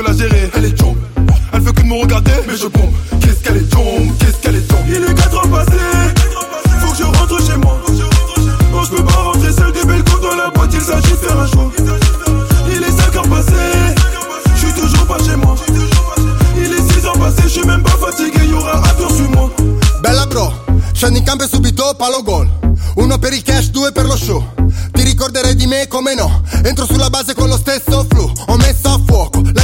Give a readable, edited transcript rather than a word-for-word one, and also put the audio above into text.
veux la gérer. Elle est jombe, elle veut que de me regarder, mais je bombe. Qu'est-ce qu'elle est jombe, qu'est-ce qu'elle est jombe. Il est 4 ans passé, faut que je rentre chez moi. Non, je peux pas rentrer seul des belles coups dans la boîte, il s'agit de faire un choix. Il est 5 heures passées, je suis toujours pas chez moi. Il est 6 heures passées, je suis même pas fatigué, y'aura attends sur moi. Bella bro, scendi in campo e subito palo gol. Uno per il cash, due per lo show. Ti ricorderai di me come no. Entro sulla base con lo stesso flow. Ho messo a fuoco